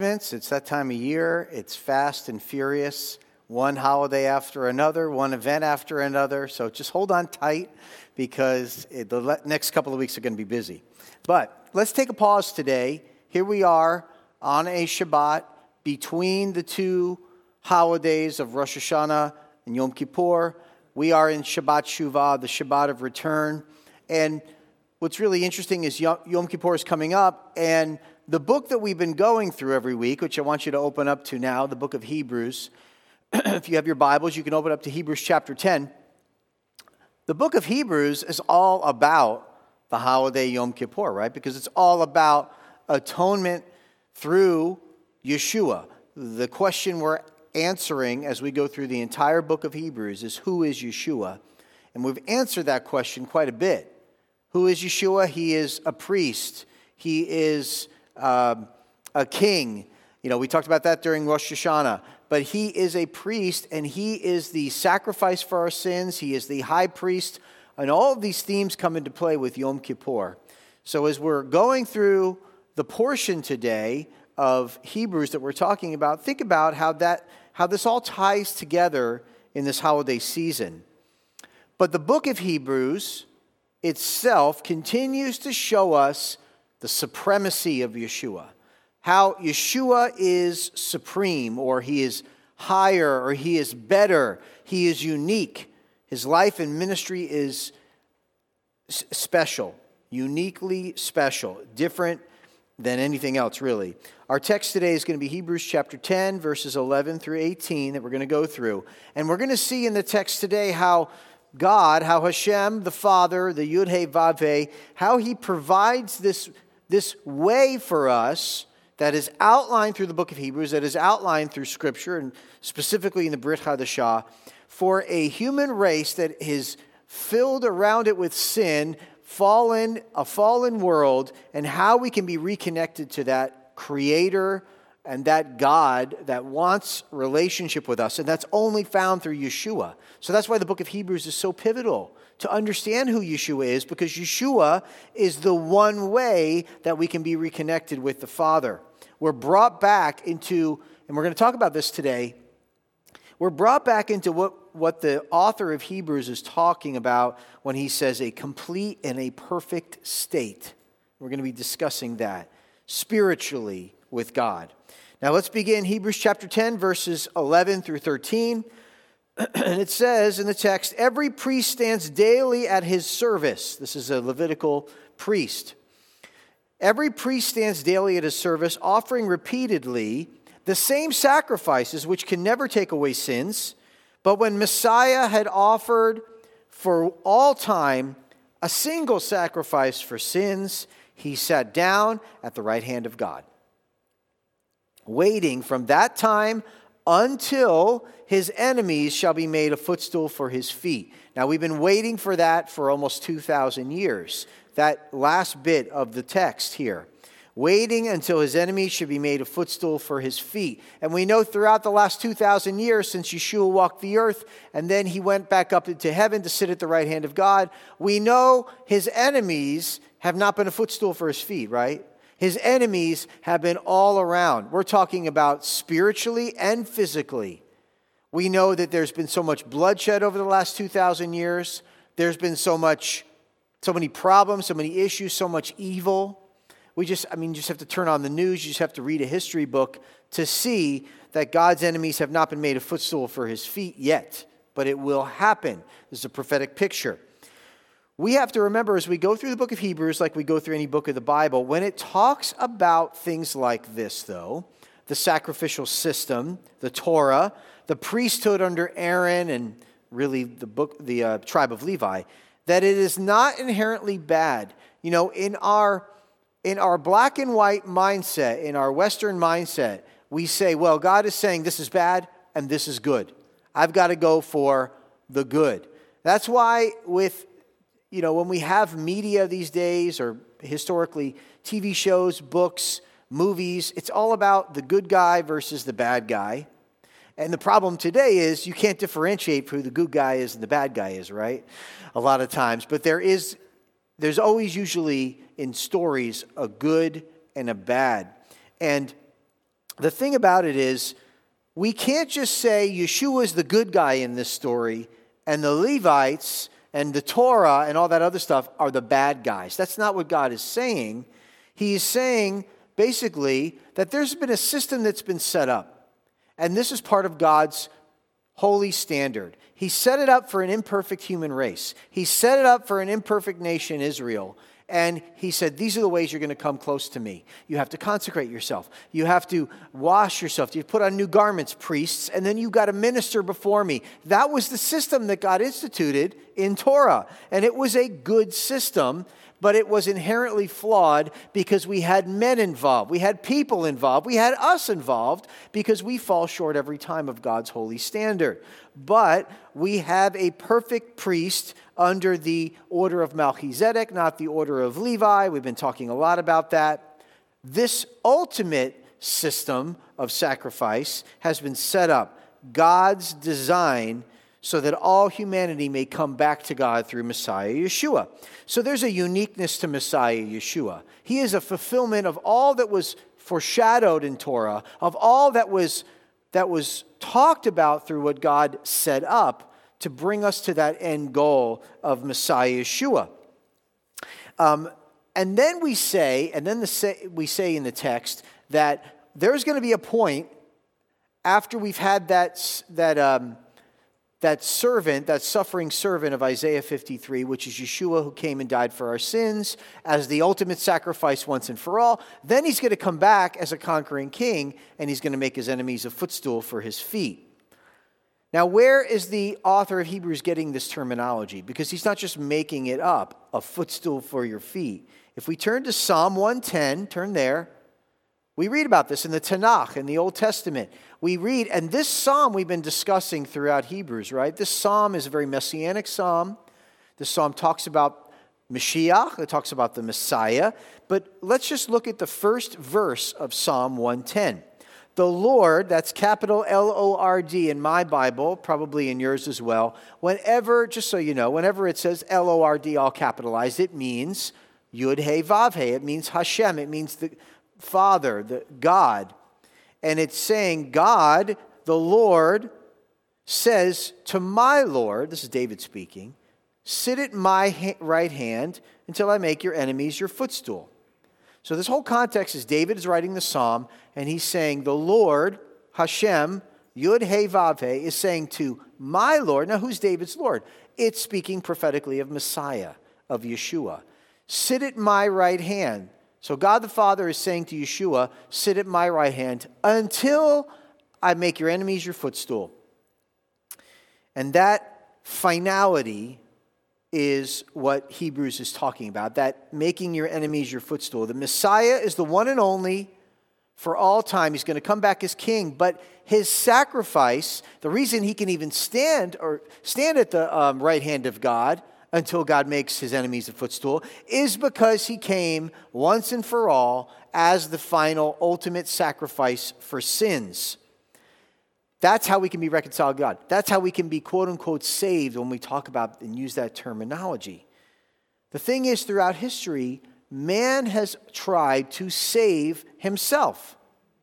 It's that time of year. It's fast and furious. One holiday after another, one event after another. So just hold on tight because the next couple of weeks are going to be busy. But let's take a pause today. Here we are on a Shabbat between the two holidays of Rosh Hashanah and Yom Kippur. We are in Shabbat Shuvah, the Shabbat of return. And what's really interesting is Yom Kippur is coming up, and the book that we've been going through every week, which I want you to open up to now, the book of Hebrews. If you have your Bibles, you can open up to Hebrews chapter 10. The book of Hebrews is all about the holiday Yom Kippur, right? Because it's all about atonement through Yeshua. The question we're answering as we go through the entire book of Hebrews is, who is Yeshua? And we've answered that question quite a bit. Who is Yeshua? He is a priest. He is a king. You know, we talked about that during Rosh Hashanah. But he is a priest, and he is the sacrifice for our sins. He is the high priest. And all of these themes come into play with Yom Kippur. So as we're going through the portion today of Hebrews that we're talking about, think about how this all ties together in this holiday season. But the book of Hebrews itself continues to show us the supremacy of Yeshua. How Yeshua is supreme, or he is higher, or he is better. He is unique. His life and ministry is special, uniquely special, different than anything else, really. Our text today is going to be Hebrews chapter 10, verses 11 through 18 that we're going to go through. And we're going to see in the text today how God, how Hashem, the Father, the Yud-Heh Vav-Heh, how he provides this way for us that is outlined through the book of Hebrews, that is outlined through Scripture, and specifically in the Brit Hadashah, for a human race that is filled around it with sin, a fallen world, and how we can be reconnected to that Creator and that God that wants relationship with us. And that's only found through Yeshua. So that's why the book of Hebrews is so pivotal, to understand who Yeshua is, because Yeshua is the one way that we can be reconnected with the Father. We're brought back into, and we're going to talk about this today, we're brought back into what the author of Hebrews is talking about when he says a complete and a perfect state. We're going to be discussing that spiritually with God. Now let's begin Hebrews chapter 10, verses 11 through 13. And it says in the text, every priest stands daily at his service. This is a Levitical priest. Every priest stands daily at his service, offering repeatedly the same sacrifices which can never take away sins. But when Messiah had offered for all time a single sacrifice for sins, he sat down at the right hand of God, waiting from that time until his enemies shall be made a footstool for his feet. Now, we've been waiting for that for almost 2,000 years. That last bit of the text here. Waiting until his enemies should be made a footstool for his feet. And we know throughout the last 2,000 years since Yeshua walked the earth and then he went back up into heaven to sit at the right hand of God, we know his enemies have not been a footstool for his feet, right? His enemies have been all around. We're talking about spiritually and physically. We know that there's been so much bloodshed over the last 2,000 years. There's been so many problems, so many issues, so much evil. You just have to turn on the news. You just have to read a history book to see that God's enemies have not been made a footstool for his feet yet. But it will happen. This is a prophetic picture. We have to remember as we go through the book of Hebrews, like we go through any book of the Bible, when it talks about things like this, though, the sacrificial system, the Torah, the priesthood under Aaron, and really the tribe of Levi, that it is not inherently bad. You know, in our black and white mindset, in our Western mindset, we say, well, God is saying this is bad and this is good. I've got to go for the good. That's why when we have media these days, or historically TV shows, books, movies, it's all about the good guy versus the bad guy. And the problem today is you can't differentiate who the good guy is and the bad guy is, right? A lot of times. But there's always usually in stories a good and a bad. And the thing about it is, we can't just say Yeshua is the good guy in this story and the Levites and the Torah and all that other stuff are the bad guys. That's not what God is saying. He is saying, basically, that there's been a system that's been set up. And this is part of God's holy standard. He set it up for an imperfect human race. He set it up for an imperfect nation, Israel. And he said, these are the ways you're going to come close to me. You have to consecrate yourself. You have to wash yourself. You put on new garments, priests, and then you've got to minister before me. That was the system that God instituted in Torah. And it was a good system, but it was inherently flawed because we had men involved. We had people involved. We had us involved because we fall short every time of God's holy standard. But we have a perfect priest under the order of Melchizedek, not the order of Levi. We've been talking a lot about that. This ultimate system of sacrifice has been set up. God's design so that all humanity may come back to God through Messiah Yeshua. So there's a uniqueness to Messiah Yeshua. He is a fulfillment of all that was foreshadowed in Torah, of all that was talked about through what God set up to bring us to that end goal of Messiah Yeshua. And then we say in the text that there's going to be a point after we've had that servant, that suffering servant of Isaiah 53, which is Yeshua who came and died for our sins as the ultimate sacrifice once and for all. Then he's going to come back as a conquering king, and he's going to make his enemies a footstool for his feet. Now, where is the author of Hebrews getting this terminology? Because he's not just making it up, a footstool for your feet. If we turn to Psalm 110, turn there, we read about this in the Tanakh, in the Old Testament. We read, and this psalm we've been discussing throughout Hebrews, right? This psalm is a very messianic psalm. This psalm talks about Mashiach, it talks about the Messiah. But let's just look at the first verse of Psalm 110. The Lord, that's capital L-O-R-D in my Bible, probably in yours as well. Whenever, just so you know, whenever it says L-O-R-D all capitalized, it means Yud-He-Vav-He. It means Hashem. It means the Father, the God. And it's saying God, the Lord, says to my Lord, this is David speaking, sit at my right hand until I make your enemies your footstool. So this whole context is David is writing the psalm, and he's saying the Lord, Hashem, Yud-He-Vav-He, is saying to my Lord. Now, who's David's Lord? It's speaking prophetically of Messiah, of Yeshua. Sit at my right hand. So God the Father is saying to Yeshua, sit at my right hand until I make your enemies your footstool. And that finality is what Hebrews is talking about, that making your enemies your footstool. The Messiah is the one and only for all time. He's going to come back as king, but his sacrifice, the reason he can even stand at the right hand of God until God makes his enemies a footstool, is because he came once and for all as the final ultimate sacrifice for sins. That's how we can be reconciled to God. That's how we can be quote-unquote saved when we talk about and use that terminology. The thing is, throughout history, man has tried to save himself.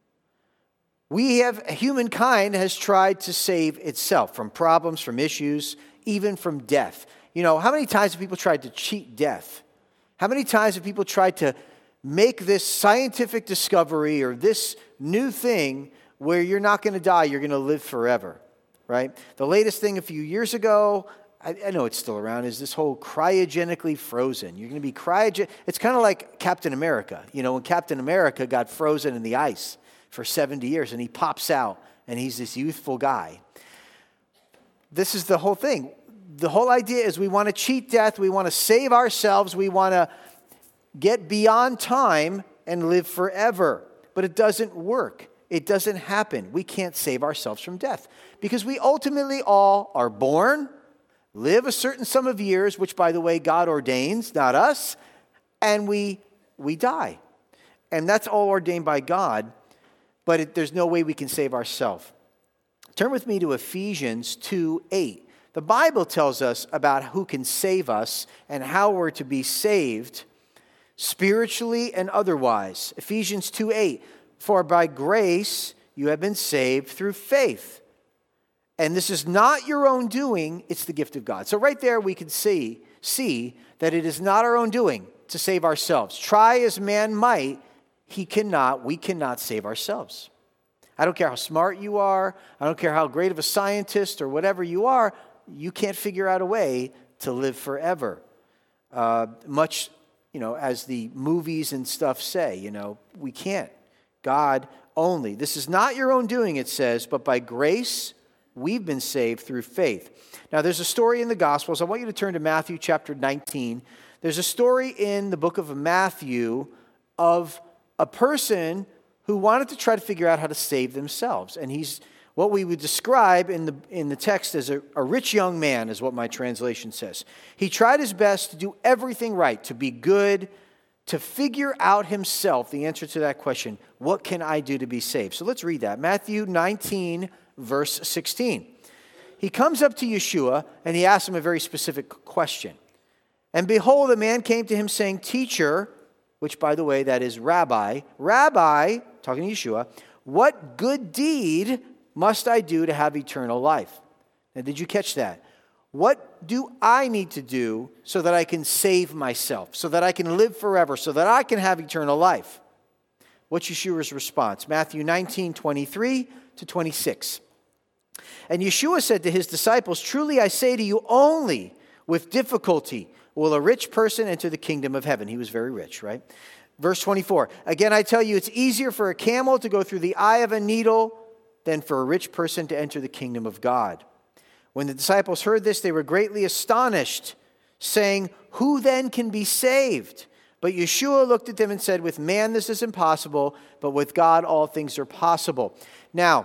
Humankind has tried to save itself from problems, from issues, even from death. You know, how many times have people tried to cheat death? How many times have people tried to make this scientific discovery or this new thing where you're not going to die, you're going to live forever, right? The latest thing a few years ago, I know it's still around, is this whole cryogenically frozen. You're going to be It's kind of like Captain America. You know, when Captain America got frozen in the ice for 70 years and he pops out and he's this youthful guy. This is the whole thing. The whole idea is we want to cheat death. We want to save ourselves. We want to get beyond time and live forever. But it doesn't work. It doesn't happen. We can't save ourselves from death because we ultimately all are born, live a certain sum of years, which, by the way, God ordains, not us, and we die. And that's all ordained by God, but there's no way we can save ourselves. Turn with me to Ephesians 2:8. The Bible tells us about who can save us and how we're to be saved spiritually and otherwise. Ephesians 2:8. For by grace you have been saved through faith. And this is not your own doing, it's the gift of God. So right there we can see that it is not our own doing to save ourselves. Try as man might, we cannot save ourselves. I don't care how smart you are, I don't care how great of a scientist or whatever you are, you can't figure out a way to live forever. Much, as the movies and stuff say, we can't. God only. This is not your own doing, it says, but by grace we've been saved through faith. Now, there's a story in the Gospels. I want you to turn to Matthew chapter 19. There's a story in the book of Matthew of a person who wanted to try to figure out how to save themselves. And he's what we would describe in the text as a rich young man, is what my translation says. He tried his best to do everything right, to be good, to figure out himself the answer to that question, what can I do to be saved? So let's read that. Matthew 19, verse 16. He comes up to Yeshua and he asks him a very specific question. And behold, a man came to him saying, Teacher, which by the way, that is Rabbi, talking to Yeshua, what good deed must I do to have eternal life? Now, did you catch that? What do I need to do so that I can save myself, so that I can live forever, so that I can have eternal life? What's Yeshua's response? Matthew 19, 23 to 26. And Yeshua said to his disciples, Truly I say to you, only with difficulty will a rich person enter the kingdom of heaven. He was very rich, right? Verse 24. Again, I tell you, it's easier for a camel to go through the eye of a needle than for a rich person to enter the kingdom of God. When the disciples heard this, they were greatly astonished, saying, Who then can be saved? But Yeshua looked at them and said, With man this is impossible, but with God all things are possible. Now,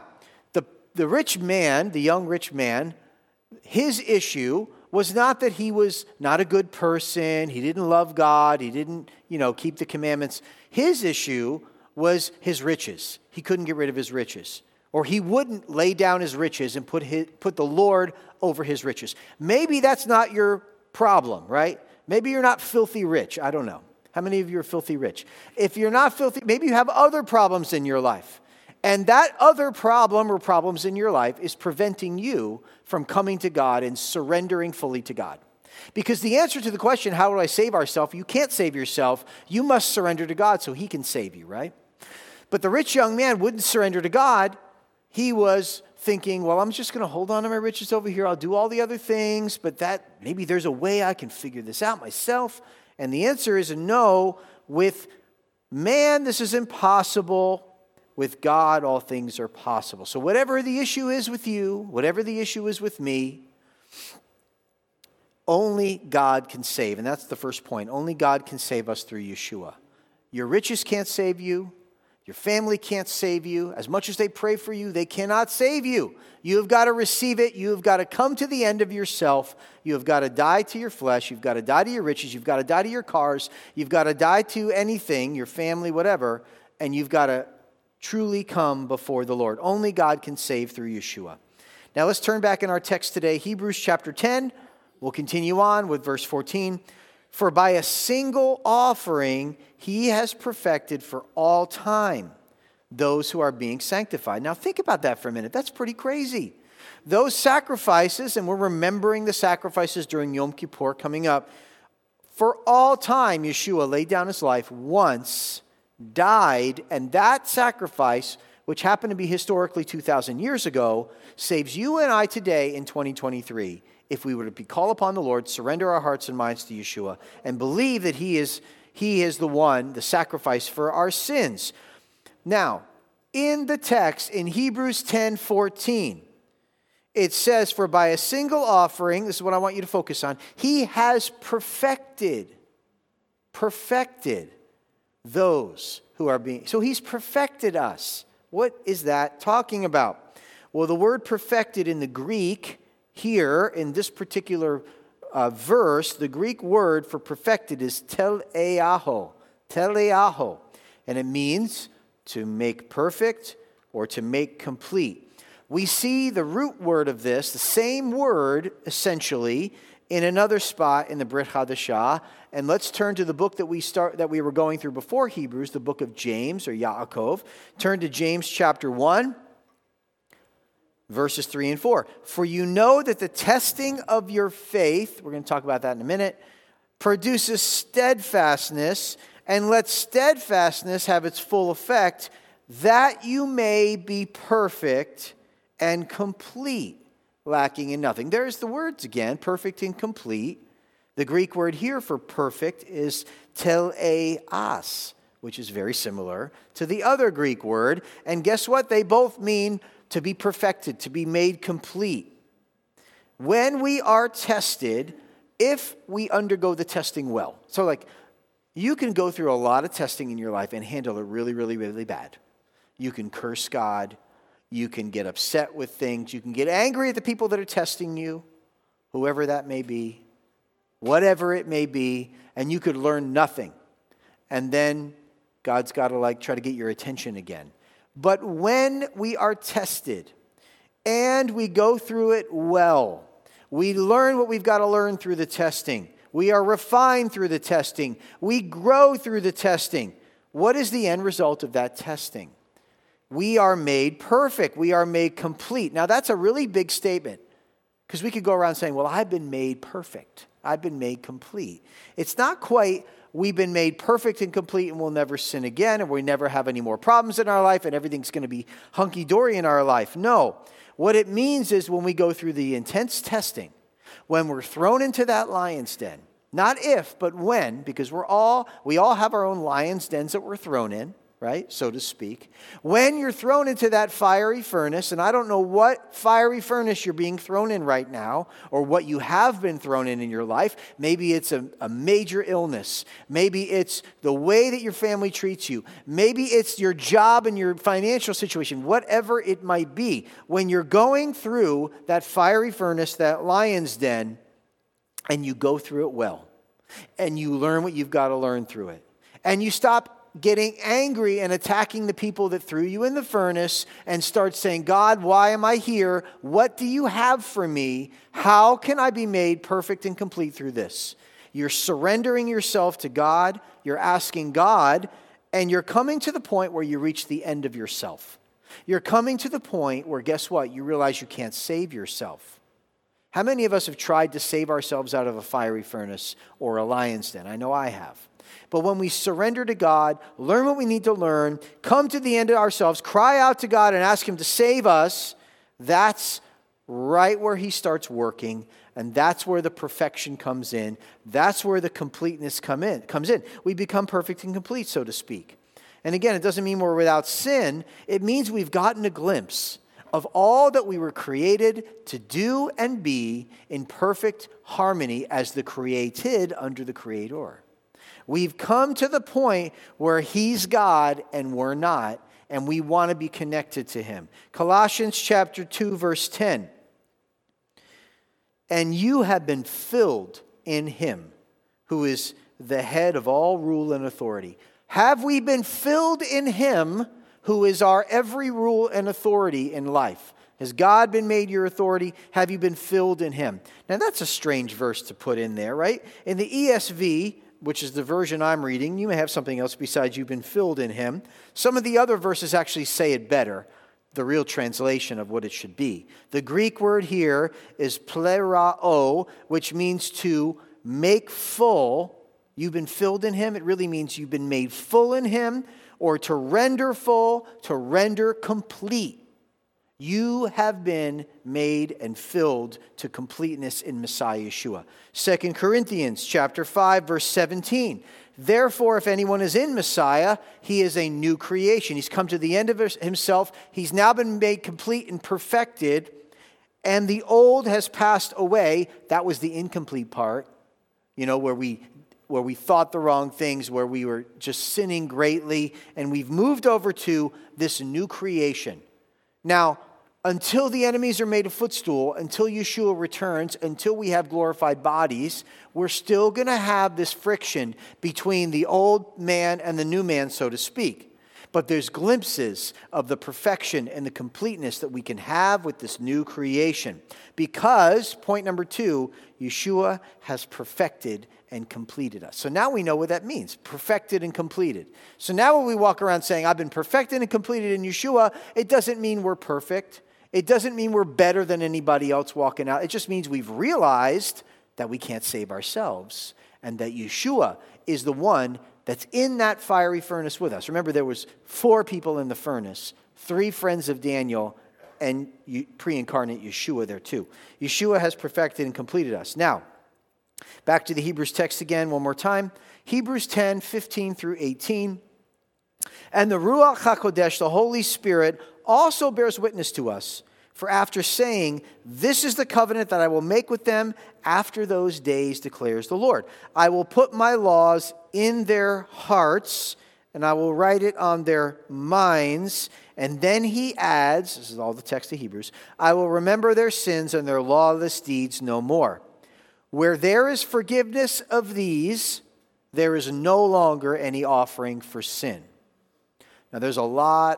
the rich man, the young rich man, his issue was not that he was not a good person, he didn't love God, he didn't, keep the commandments. His issue was his riches. He couldn't get rid of his riches. Or he wouldn't lay down his riches and put the Lord over his riches. Maybe that's not your problem, right? Maybe you're not filthy rich. I don't know. How many of you are filthy rich? If you're not filthy, maybe you have other problems in your life. And that other problem or problems in your life is preventing you from coming to God and surrendering fully to God. Because the answer to the question, how do I save ourselves? You can't save yourself. You must surrender to God so he can save you, right? But the rich young man wouldn't surrender to God. He was thinking, well, I'm just going to hold on to my riches over here. I'll do all the other things, but maybe there's a way I can figure this out myself. And the answer is a no. With man, this is impossible. With God, all things are possible. So whatever the issue is with you, whatever the issue is with me, only God can save. And that's the first point. Only God can save us through Yeshua. Your riches can't save you. Your family can't save you. As much as they pray for you, they cannot save you. You have got to receive it. You have got to come to the end of yourself. You have got to die to your flesh. You've got to die to your riches. You've got to die to your cars. You've got to die to anything, your family, whatever. And you've got to truly come before the Lord. Only God can save through Yeshua. Now let's turn back in our text today, Hebrews chapter 10. We'll continue on with verse 14. For by a single offering, he has perfected for all time those who are being sanctified. Now think about that for a minute. That's pretty crazy. Those sacrifices, and we're remembering the sacrifices during Yom Kippur coming up, for all time, Yeshua laid down his life once, died, and that sacrifice, which happened to be historically 2,000 years ago, saves you and I today in 2023 if we were to call upon the Lord, surrender our hearts and minds to Yeshua, and believe that He is the one, the sacrifice for our sins. Now, in the text, in Hebrews 10:14, it says, For by a single offering, this is what I want you to focus on, He has perfected those who are being... So He's perfected us. What is that talking about? Well, the word perfected in the Greek here, in this particular verse, the Greek word for perfected is teleaho. And it means to make perfect or to make complete. We see the root word of this, the same word essentially, in another spot in the Brit Hadashah. And let's turn to the book that we were going through before Hebrews, the book of James or Yaakov. Turn to James chapter 1, verses 3 and 4. For you know that the testing of your faith, we're going to talk about that in a minute, produces steadfastness, and let steadfastness have its full effect, that you may be perfect and complete, lacking in nothing. There's the words again, perfect and complete. The Greek word here for perfect is teleas, which is very similar to the other Greek word. And guess what? They both mean to be perfected, to be made complete. When we are tested, if we undergo the testing well. So like, you can go through a lot of testing in your life and handle it really, really, really bad. You can curse God. You can get upset with things. You can get angry at the people that are testing you, whoever that may be, whatever it may be, and you could learn nothing. And then God's got to try to get your attention again. But when we are tested and we go through it well, we learn what we've got to learn through the testing. We are refined through the testing. We grow through the testing. What is the end result of that testing? We are made perfect. We are made complete. Now, that's a really big statement because we could go around saying, well, I've been made perfect. I've been made complete. It's not quite we've been made perfect and complete and we'll never sin again and we never have any more problems in our life and everything's going to be hunky-dory in our life. No. What it means is when we go through the intense testing, when we're thrown into that lion's den, not if, but when, because we all have our own lion's dens that we're thrown in, right, so to speak. When you're thrown into that fiery furnace, and I don't know what fiery furnace you're being thrown in right now, or what you have been thrown in your life. Maybe it's a major illness. Maybe it's the way that your family treats you. Maybe it's your job and your financial situation, whatever it might be. When you're going through that fiery furnace, that lion's den, and you go through it well, and you learn what you've got to learn through it, and you stop getting angry and attacking the people that threw you in the furnace and start saying, God, why am I here? What do you have for me? How can I be made perfect and complete through this? You're surrendering yourself to God. You're asking God, and you're coming to the point where you reach the end of yourself. You're coming to the point where, guess what? You realize you can't save yourself. How many of us have tried to save ourselves out of a fiery furnace or a lion's den? I know I have. But when we surrender to God, learn what we need to learn, come to the end of ourselves, cry out to God and ask Him to save us, that's right where He starts working, and that's where the perfection comes in. That's where the completeness comes in. We become perfect and complete, so to speak. And again, it doesn't mean we're without sin. It means we've gotten a glimpse of all that we were created to do and be in perfect harmony as the created under the Creator. We've come to the point where He's God and we're not, and we want to be connected to Him. Colossians chapter 2, verse 10. And you have been filled in Him, who is the head of all rule and authority. Have we been filled in Him, who is our every rule and authority in life? Has God been made your authority? Have you been filled in Him? Now that's a strange verse to put in there, right? In the ESV, which is the version I'm reading, you may have something else besides you've been filled in Him. Some of the other verses actually say it better, the real translation of what it should be. The Greek word here is plerao, which means to make full. You've been filled in Him. It really means you've been made full in Him, or to render full, to render complete. You have been made and filled to completeness in Messiah Yeshua. 2 Corinthians chapter 5, verse 17. Therefore, if anyone is in Messiah, he is a new creation. He's come to the end of himself. He's now been made complete and perfected, and the old has passed away. That was the incomplete part, where we thought the wrong things, where we were just sinning greatly, and we've moved over to this new creation. Now, until the enemies are made a footstool, until Yeshua returns, until we have glorified bodies, we're still going to have this friction between the old man and the new man, so to speak. But there's glimpses of the perfection and the completeness that we can have with this new creation. Because, point number 2, Yeshua has perfected and completed us. So now we know what that means, perfected and completed. So now when we walk around saying, I've been perfected and completed in Yeshua, it doesn't mean we're perfect. It doesn't mean we're better than anybody else walking out. It just means we've realized that we can't save ourselves and that Yeshua is the one that's in that fiery furnace with us. Remember, there was 4 people in the furnace, 3 friends of Daniel, and pre-incarnate Yeshua there too. Yeshua has perfected and completed us. Now, back to the Hebrews text again one more time. Hebrews 10, 15 through 18. And the Ruach HaKodesh, the Holy Spirit, also bears witness to us. For after saying, this is the covenant that I will make with them after those days, declares the Lord. I will put my laws in their hearts, and I will write it on their minds. And then he adds, this is all the text of Hebrews, I will remember their sins and their lawless deeds no more. Where there is forgiveness of these, there is no longer any offering for sin. Now there's a lot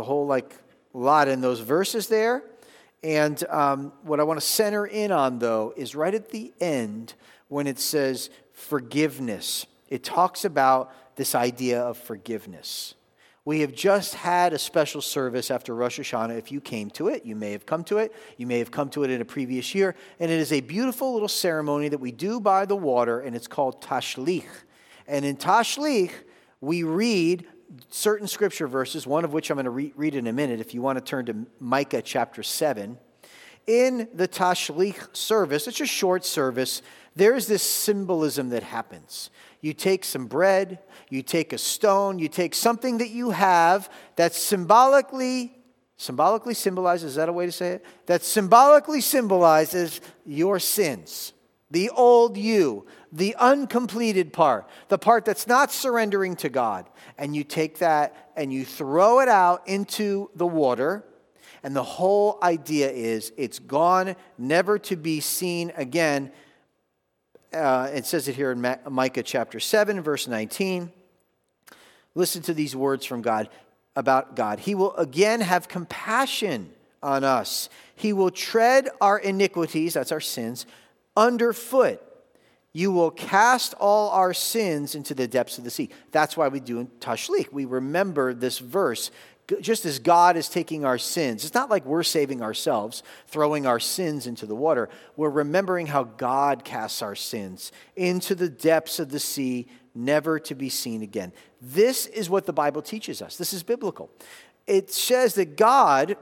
in those verses there. And what I want to center in on, though, is right at the end when it says forgiveness. It talks about this idea of forgiveness. We have just had a special service after Rosh Hashanah. If you came to it, you may have come to it. You may have come to it in a previous year. And it is a beautiful little ceremony that we do by the water, and it's called Tashlich. And in Tashlich, we read certain scripture verses, one of which I'm going to read in a minute if you want to turn to Micah chapter 7. In the Tashlich service, it's a short service, there's this symbolism that happens. You take some bread, you take a stone, you take something that you have that symbolically symbolizes, is that a way to say it? That symbolically symbolizes your sins. The old you, the uncompleted part, the part that's not surrendering to God. And you take that and you throw it out into the water. And the whole idea is it's gone, never to be seen again. It says it here in Micah chapter 7, verse 19. Listen to these words from God about God. He will again have compassion on us. He will tread our iniquities, that's our sins, underfoot. You will cast all our sins into the depths of the sea. That's why we do in Tashlich. We remember this verse. Just as God is taking our sins, it's not like we're saving ourselves, throwing our sins into the water. We're remembering how God casts our sins into the depths of the sea, never to be seen again. This is what the Bible teaches us. This is biblical. It says that God,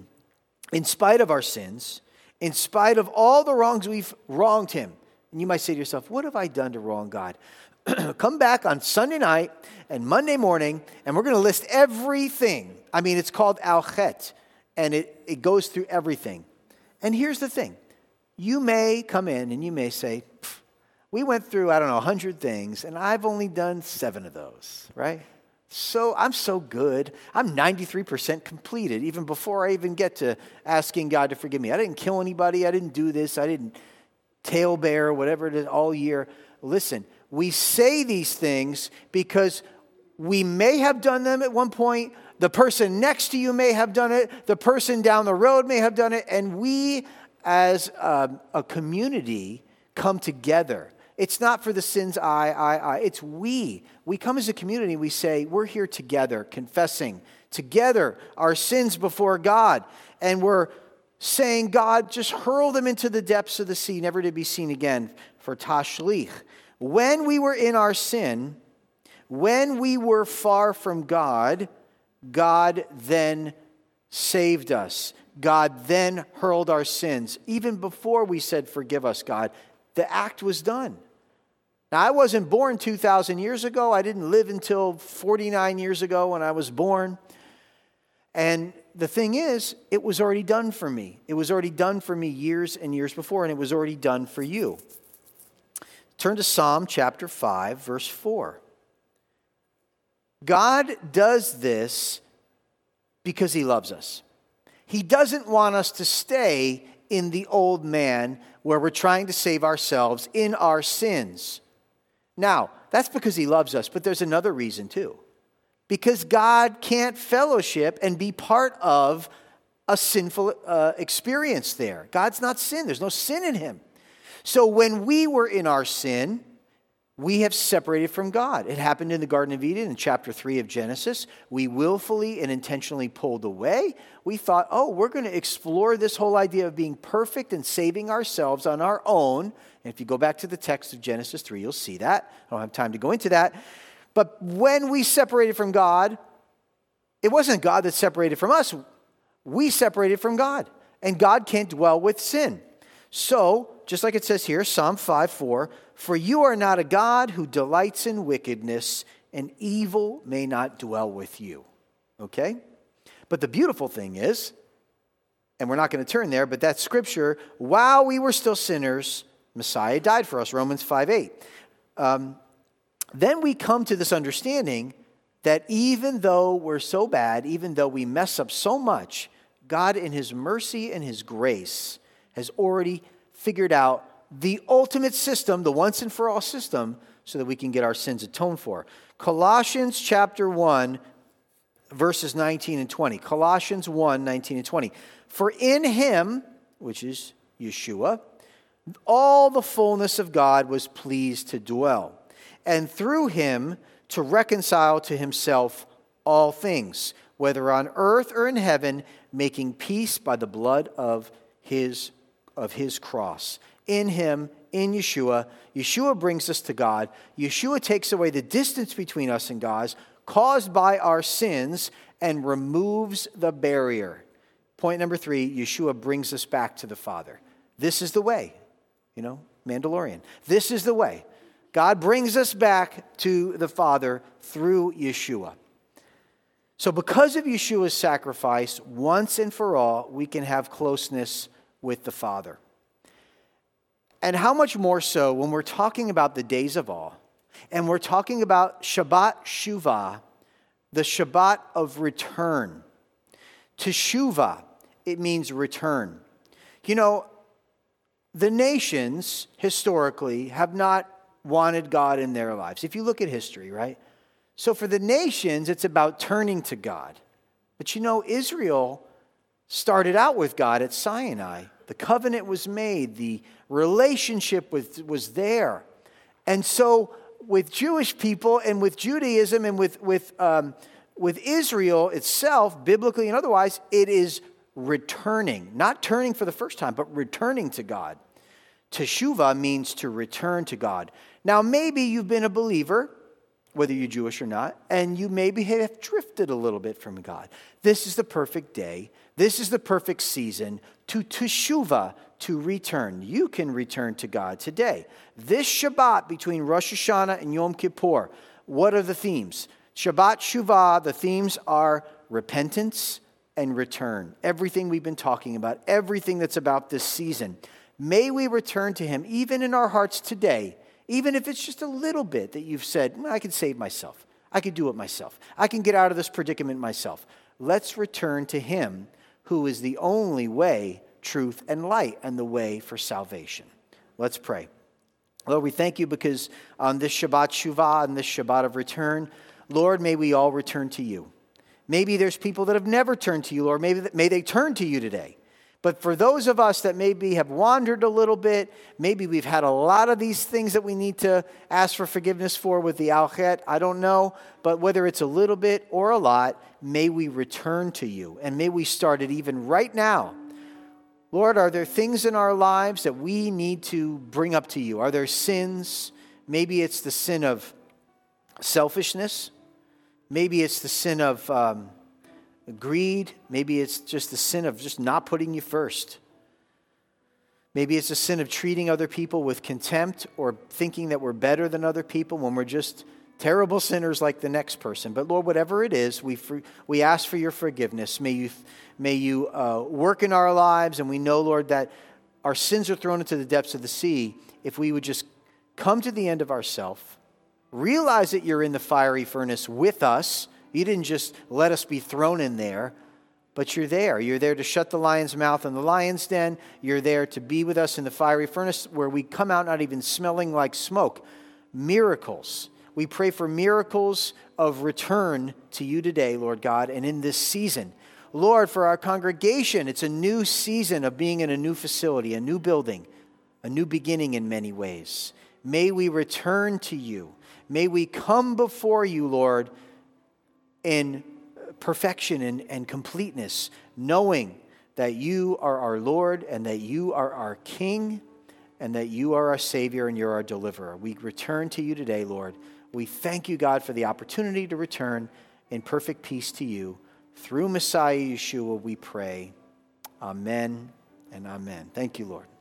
in spite of our sins, in spite of all the wrongs we've wronged him, and you might say to yourself, what have I done to wrong God? Come back on Sunday night and Monday morning, and we're going to list everything. I mean, it's called Al Chet, and it goes through everything. And here's the thing. You may come in and you may say, we went through, 100 things, and I've only done 7 of those, right? So I'm so good. I'm 93% completed, even before I even get to asking God to forgive me. I didn't kill anybody. I didn't do this. I didn't tail bear, whatever it is, all year. Listen, we say these things because we may have done them at one point. The person next to you may have done it. The person down the road may have done it. And we, as a community, come together. It's not for the sins I. It's we. We come as a community. We say, we're here together, confessing together our sins before God. And we're saying, God, just hurl them into the depths of the sea, never to be seen again, for Tashlich. When we were in our sin, when we were far from God, God then saved us. God then hurled our sins. Even before we said, forgive us, God, the act was done. Now, I wasn't born 2,000 years ago. I didn't live until 49 years ago when I was born. And the thing is, it was already done for me. It was already done for me years and years before, and it was already done for you. Turn to Psalm chapter 5, verse 4. God does this because he loves us. He doesn't want us to stay in the old man where we're trying to save ourselves in our sins. Now, that's because he loves us, but there's another reason too. because God can't fellowship and be part of a sinful experience there. God's not sin. There's no sin in him. So when we were in our sin, we have separated from God. It happened in the Garden of Eden in chapter 3 of Genesis. We willfully and intentionally pulled away. We thought, we're going to explore this whole idea of being perfect and saving ourselves on our own. And if you go back to the text of Genesis 3, you'll see that. I don't have time to go into that. But when we separated from God, it wasn't God that separated from us. We separated from God. And God can't dwell with sin. So, just like it says here, Psalm 5:4, for you are not a God who delights in wickedness, and evil may not dwell with you. Okay? But the beautiful thing is, and we're not going to turn there, but that scripture, while we were still sinners, Messiah died for us, Romans 5:8. Then we come to this understanding that even though we're so bad, even though we mess up so much, God in his mercy and his grace has already figured out the ultimate system, the once and for all system, so that we can get our sins atoned for. Colossians chapter 1, verses 19 and 20. Colossians 1, 19 and 20. For in him, which is Yeshua, all the fullness of God was pleased to dwell, and through him to reconcile to himself all things, whether on earth or in heaven, making peace by the blood of his cross. In him, in Yeshua, Yeshua brings us to God. Yeshua takes away the distance between us and God caused by our sins and removes the barrier. Point number 3, Yeshua brings us back to the Father. This is the way. Mandalorian. This is the way. God brings us back to the Father through Yeshua. So because of Yeshua's sacrifice, once and for all, we can have closeness with the Father. And how much more so when we're talking about the days of awe, and we're talking about Shabbat Shuvah, the Shabbat of return. Teshuvah, it means return. The nations historically have not wanted God in their lives. If you look at history, right? So for the nations, it's about turning to God. But Israel started out with God at Sinai. The covenant was made. The relationship was there. And so with Jewish people and with Judaism and with Israel itself, biblically and otherwise, it is returning. Not turning for the first time, but returning to God. Teshuvah means to return to God. Now, maybe you've been a believer, whether you're Jewish or not, and you maybe have drifted a little bit from God. This is the perfect day. This is the perfect season to teshuvah, to return. You can return to God today. This Shabbat between Rosh Hashanah and Yom Kippur, what are the themes? Shabbat Shuvah, the themes are repentance and return. Everything we've been talking about, everything that's about this season. May we return to him even in our hearts today, even if it's just a little bit that you've said, I can save myself. I can do it myself. I can get out of this predicament myself. Let's return to him who is the only way, truth, and light, and the way for salvation. Let's pray. Lord, we thank you because on this Shabbat Shuvah, on this Shabbat of return, Lord, may we all return to you. Maybe there's people that have never turned to you, Lord. May they turn to you today. But for those of us that maybe have wandered a little bit, maybe we've had a lot of these things that we need to ask for forgiveness for with the Al-Chet, I don't know. But whether it's a little bit or a lot, may we return to you. And may we start it even right now. Lord, are there things in our lives that we need to bring up to you? Are there sins? Maybe it's the sin of selfishness. Maybe it's the sin of greed. Maybe it's just the sin of just not putting you first. Maybe it's a sin of treating other people with contempt or thinking that we're better than other people when we're just terrible sinners like the next person. But Lord, whatever it is, we ask for your forgiveness. May you work in our lives, and we know, Lord, that our sins are thrown into the depths of the sea if we would just come to the end of ourself, realize that you're in the fiery furnace with us. You didn't just let us be thrown in there, but you're there. You're there to shut the lion's mouth in the lion's den. You're there to be with us in the fiery furnace where we come out not even smelling like smoke. Miracles. We pray for miracles of return to you today, Lord God, and in this season. Lord, for our congregation, it's a new season of being in a new facility, a new building, a new beginning in many ways. May we return to you. May we come before you, Lord, in perfection and completeness, knowing that you are our Lord and that you are our King and that you are our Savior and you're our deliverer. We return to you today, Lord. We thank you, God, for the opportunity to return in perfect peace to you. Through Messiah Yeshua, we pray. Amen and amen. Thank you, Lord.